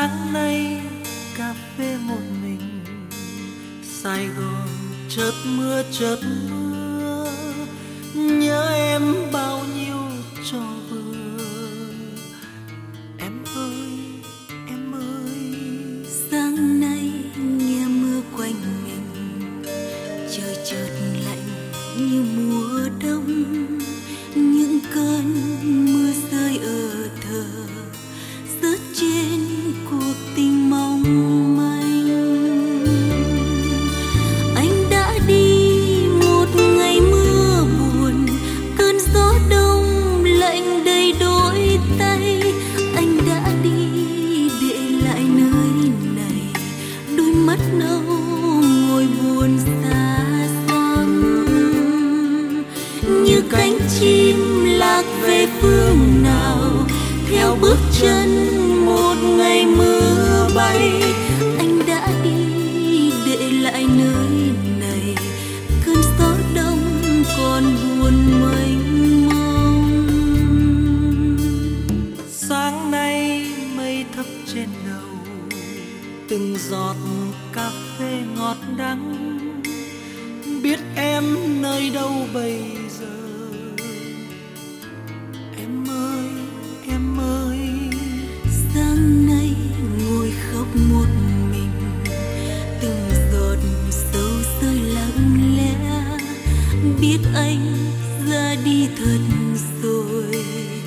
Sáng nay cà phê một mình, Sài Gòn chợt mưa nhớ em bao nhiêu trò vừa. Em ơi, sáng nay nghe mưa quanh mình, trời chợt lạnh như mùa đông. Những cơn mưa rơi ở thờ rớt trên cuộc tình mong manh. Anh đã đi một ngày mưa buồn, cơn gió đông lạnh đầy đôi tay. Anh đã đi để lại nơi này đôi mắt nâu ngồi buồn xa xăm, như cánh chim lạc về phương nào theo bước chân một ngày mưa bay. Anh đã đi để lại nơi này cơn gió đông còn buồn mênh mông. sáng nay mây thấp trên đầu, từng giọt cà phê ngọt đắng. Biết em nơi đâu bây giờ. Em ơi, Sáng nay ngồi khóc một mình, từng giọt sâu rơi lặng lẽ. Biết anh ra đi thật rồi.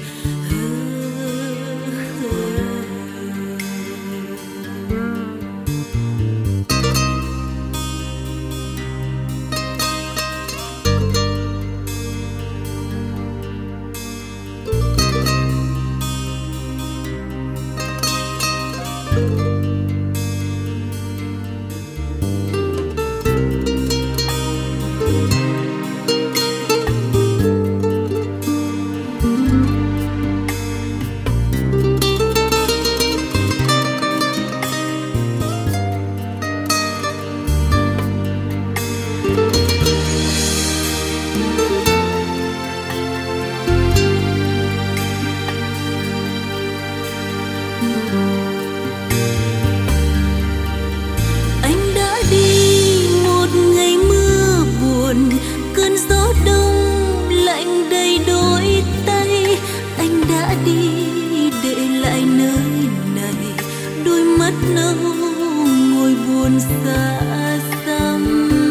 Anh đã đi một ngày mưa buồn, cơn gió đông lạnh đầy đôi tay. Anh đã đi để lại nơi này đôi mắt nâu ngồi buồn xa xăm,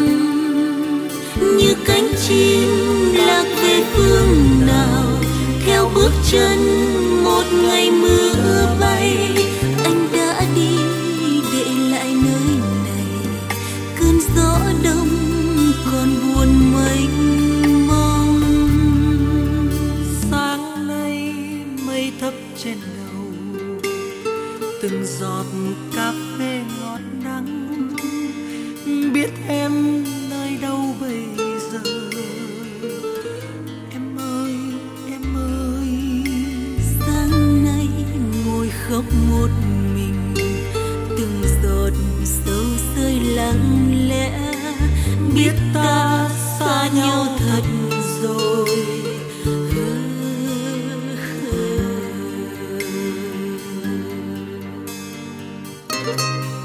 như cánh chim lạc về phương nào theo bước chân một ngày mưa bay. Anh đã đi để lại nơi này cơn gió đông còn buồn mênh mông. sáng nay mây thấp trên đầu, từng giọt cà phê ngọt đắng. Biết em nơi đâu bây giờ. Em ơi, Sáng nay ngồi khóc một mình, từng giọt sâu rơi lặng lẽ. biết ta xa nhau thật rồi. rồi.